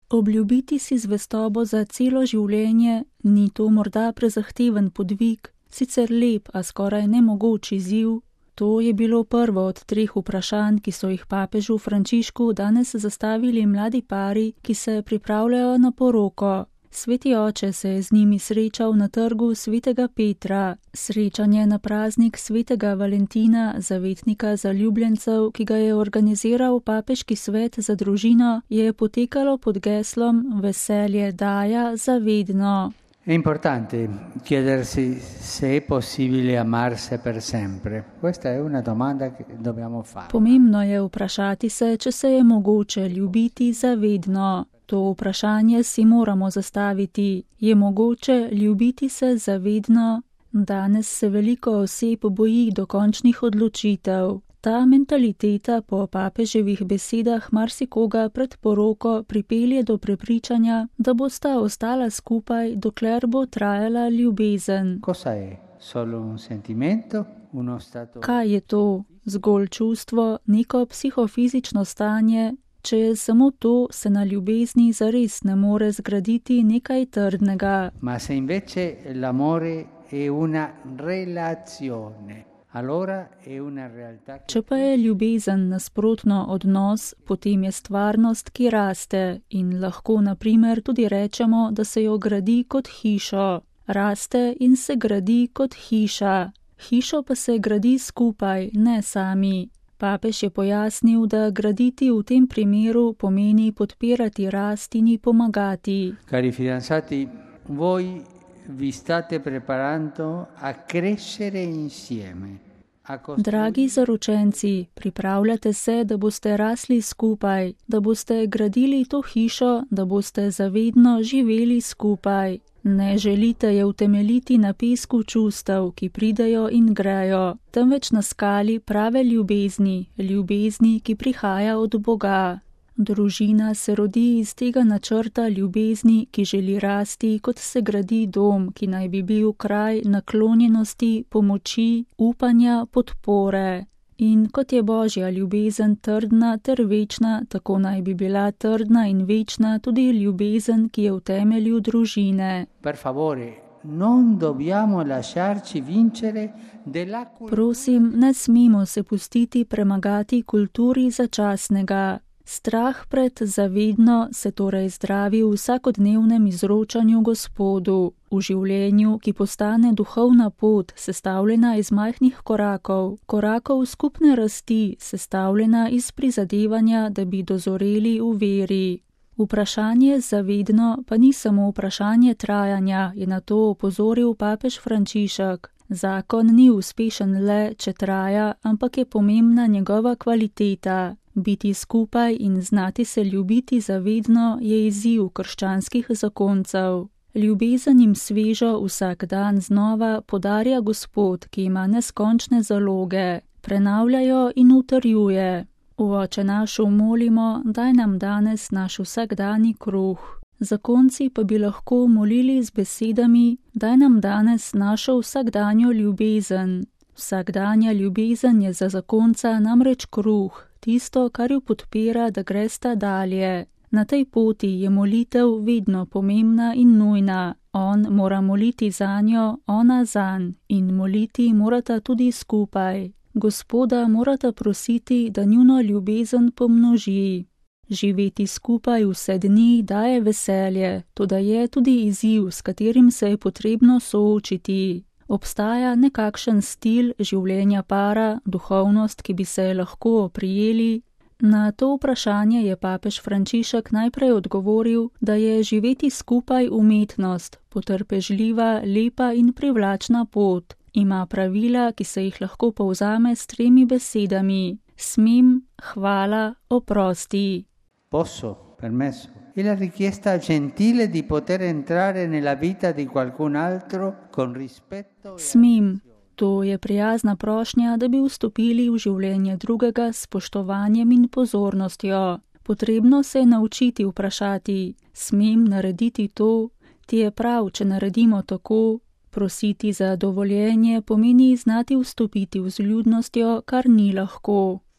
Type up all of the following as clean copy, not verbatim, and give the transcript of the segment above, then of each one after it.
Obljubiti si zvestobo za celo življenje, ni to morda prezahteven podvig, sicer lep, a skoraj nemogoč izziv? To je bilo prvo od 3 vprašanj, ki so jih papežu Frančišku danes zastavili mladi pari, ki se pripravljajo na poroko. Sveti oče se je z njimi srečal na trgu svetega Petra. Srečanje na praznik svetega Valentina, zavetnika zaljubljencev, ki ga je organiziral Papeški svet za družino, je potekalo pod geslom Veselje daja za vedno. È importante chiedersi se è possibile amarsi per sempre. Questa è una domanda che dobbiamo fare. Pomembno je vprašati se, če se je mogoče ljubiti za vedno. To vprašanje si moramo zastaviti. Je mogoče ljubiti se za vedno? Danes se veliko oseb boji dokončnih odločitev. Ta mentaliteta po papeževih besedah marsikoga pred poroko pripelje do prepričanja, da bosta ostala skupaj, dokler bo trajala ljubezen. Kaj je to? Zgolj čustvo, neko psihofizično stanje? Če je samo to, se na ljubezni zares ne more zgraditi nekaj trdnega. Ma se invece l'amore è una relazione. Če pa je ljubezen nasprotno odnos, potem je stvarnost, ki raste in lahko na primer tudi rečemo, da se jo gradi kot hišo. Raste in se gradi kot hiša. Hišo pa se gradi skupaj, ne sami. Papež je pojasnil, da graditi v tem primeru pomeni podpirati rast in ji pomagati. Cari fidanzati, voi vi state preparando a crescere insieme. Dragi zaročenci, pripravljate se, da boste rasli skupaj, da boste gradili to hišo, da boste zavedno živeli skupaj. Ne želite je utemeljiti na pesku čustev, ki pridejo in grejo, temveč na skali prave ljubezni, ki prihaja od Boga. Družina se rodi iz tega načrta ljubezni, ki želi rasti, kot se gradi dom, ki naj bi bil kraj naklonjenosti, pomoči, upanja, podpore. In kot je Božja ljubezen trdna ter večna, tako naj bi bila trdna in večna tudi ljubezen, ki je v temelju družine. Per favore, non dobbiamo lasciarci vincere della cultura. Prosim, ne smemo se pustiti premagati kulturi začasnega. Strah pred zavedno se torej zdravi v vsakodnevnem izročanju Gospodu, v življenju, ki postane duhovna pot, sestavljena iz majhnih korakov skupne rasti, sestavljena iz prizadevanja, da bi dozoreli v veri. Vprašanje zavedno pa ni samo vprašanje trajanja, je na to opozoril papež Frančišek. Zakon ni uspešen le, če traja, ampak je pomembna njegova kvaliteta. Biti skupaj in znati se ljubiti zavedno je izziv krščanskih zakoncev. Ljubezen jim svežo vsak dan znova podarja Gospod, ki ima neskončne zaloge, prenavljajo in utrjuje. V Oče našu molimo, daj nam danes naš vsakdani kruh. Zakonci pa bi lahko molili z besedami, daj nam danes našo vsakdanjo ljubezen. Vsakdanja ljubezen je za zakonca namreč kruh, tisto, kar jo podpira, da gresta dalje. Na tej poti je molitev vedno pomembna in nujna. On mora moliti zanjo, ona zanj in moliti morata tudi skupaj. Gospoda morata prositi, da njuno ljubezen pomnoži. Živeti skupaj vse dni daje veselje, toda je tudi izziv, s katerim se je potrebno soočiti. Obstaja nekakšen stil življenja para, duhovnost, ki bi se lahko oprijeli. Na to vprašanje je papež Frančišek najprej odgovoril, da je živeti skupaj umetnost, potrpežljiva, lepa in privlačna pot. Ima pravila, ki se jih lahko povzame s 3 besedami: smem, hvala, oprosti. Posso, permesso. È la richiesta gentile di poter entrare nella vita di qualcun altro con rispetto. Smem. To je prijazna prošnja, da bi vstopili v življenje drugega s spoštovanjem in pozornostjo. Potrebno se je naučiti vprašati: smem narediti to? Ti je prav, če naredimo tako? Prositi za dovoljenje pomeni znati vstopiti v vljudnostjo, kar ni lahko.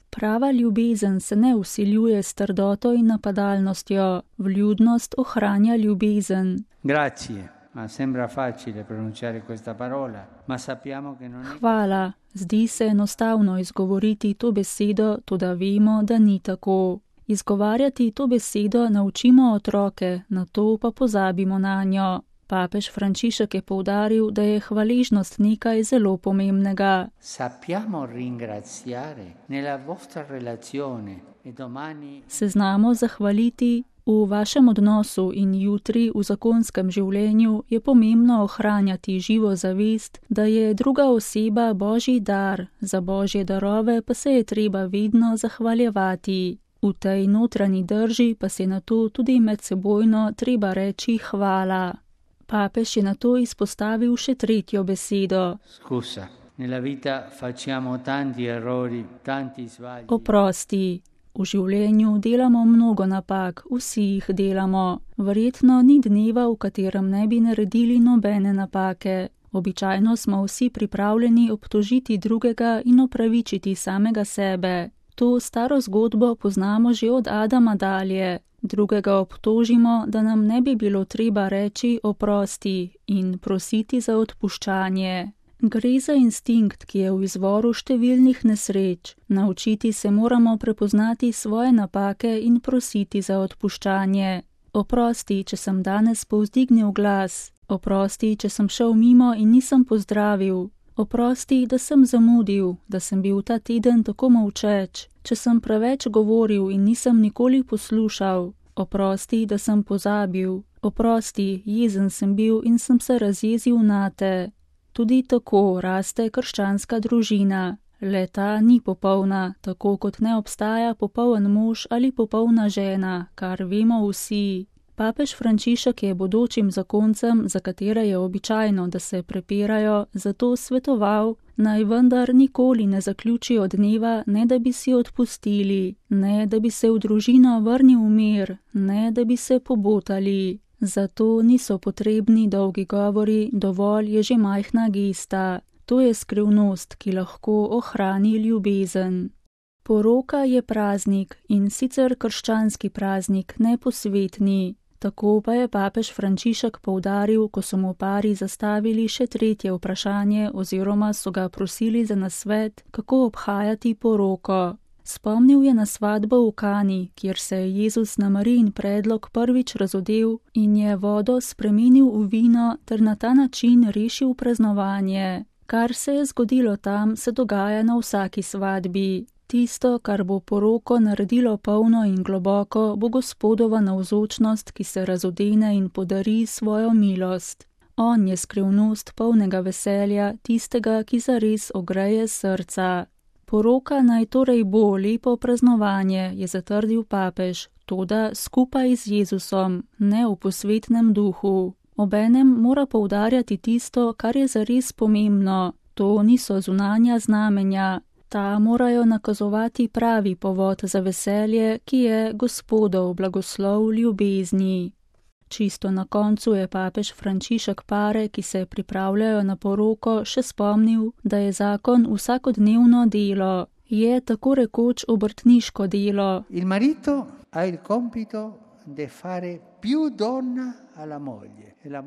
Prava ljubezen se ne vsiljuje s trdoto in napadalnostjo, vljudnost ohranja ljubezen. Grazie, ma sembra facile pronunciare questa parola, ma sappiamo che non è. Hvala, zdi se enostavno izgovoriti to besedo, toda vemo, da ni tako. Izgovarjati to besedo naučimo otroke, nato pa pozabimo nanjo. Papež Frančišek je poudaril, da je hvaležnost nekaj zelo pomembnega. Sappiamo ringraziare nella vostra relazione e domani. Se znamo zahvaliti v vašem odnosu in jutri v zakonskem življenju je pomembno ohranjati živo zavest, da je druga oseba Božji dar, za Božje darove pa se je treba vedno zahvaljevati. V tej notranji drži pa se nato tudi medsebojno treba reči hvala. Papež je nato izpostavil še tretjo besedo. Scusa, nella vita facciamo tanti errori, tanti sbagli. Oprosti. V življenju delamo mnogo napak, vsi jih delamo. Verjetno ni dneva, v katerem ne bi naredili nobene napake. Običajno smo vsi pripravljeni obtožiti drugega in opravičiti samega sebe. To staro zgodbo poznamo že od Adama dalje. Drugega obtožimo, da nam ne bi bilo treba reči oprosti in prositi za odpuščanje. Gre za instinkt, ki je v izvoru številnih nesreč. Naučiti se moramo prepoznati svoje napake in prositi za odpuščanje. Oprosti, če sem danes povzdignil glas. Oprosti, če sem šel mimo in nisem pozdravil. Oprosti, da sem zamudil, da sem bil ta teden tako molčeč. Če sem preveč govoril in nisem nikoli poslušal. Oprosti, da sem pozabil. Oprosti, jezen sem bil in sem se razjezil nate. Tudi tako raste krščanska družina. Le ta ni popolna, tako kot ne obstaja popoln mož ali popolna žena, kar vemo vsi. Papež Frančišek je bodočim zakoncem, za katere je običajno, da se prepirajo, zato svetoval, naj vendar nikoli ne zaključijo dneva, ne da bi si odpustili, ne da bi se v družino vrnil mir, ne da bi se pobotali. Zato niso potrebni dolgi govori, dovolj je že majhna gesta. To je skrivnost, ki lahko ohrani ljubezen. Poroka je praznik in sicer krščanski praznik, ne posvetni. Tako pa je papež Frančišek poudaril, ko so mu pari zastavili še tretje vprašanje oziroma so ga prosili za nasvet, kako obhajati poroko. Spomnil je na svadbo v Kani, kjer se je Jezus na Marijin predlog prvič razodel in je vodo spremenil v vino ter na ta način rešil praznovanje. Kar se je zgodilo tam, se dogaja na vsaki svadbi. Tisto, kar bo poroko naredilo polno in globoko, bo Gospodova navzočnost, ki se razodene in podari svojo milost. On je skrivnost polnega veselja, tistega, ki zares ogreje srca. Poroka naj torej bo lepo praznovanje, je zatrdil papež, toda skupaj z Jezusom, ne v posvetnem duhu. Obenem mora poudarjati tisto, kar je zares pomembno. To niso zunanja znamenja. Ta morajo nakazovati pravi povod za veselje, ki je Gospodov blagoslov ljubezni. Čisto na koncu je papež Frančišek pare, ki se pripravljajo na poroko, še spomnil, da je zakon vsakodnevno delo. Je tako rekoč obrtniško delo. Il marito ha il compito de fare più donna alla moglie.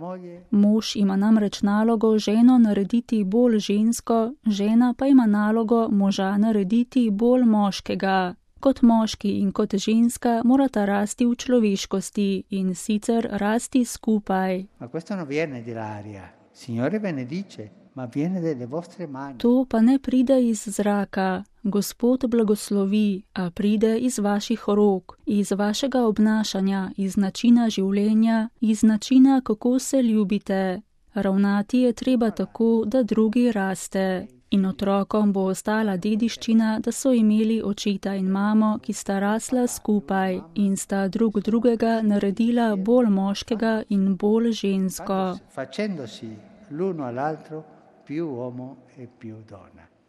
Mož ima namreč nalogo ženo narediti bolj žensko, žena pa ima nalogo moža narediti bolj moškega. Kot moški in kot ženska morata rasti v človeškosti in sicer rasti skupaj. To pa ne pride iz zraka. Gospod blagoslovi, a pride iz vaših rok, iz vašega obnašanja, iz načina življenja, iz načina, kako se ljubite. Ravnati je treba tako, da drugi raste. In otrokom bo ostala dediščina, da so imeli očeta in mamo, ki sta rasla skupaj in sta drug drugega naredila bolj moškega in bolj žensko. Facendosi l'uno all'altro più uomo e più donna.